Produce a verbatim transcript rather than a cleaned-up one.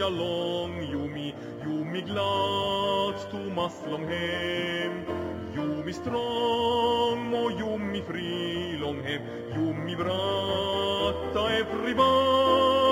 shalom, you me, you me glad to maslom hem. You me strong, oh you me free long hem. You me brata everybody.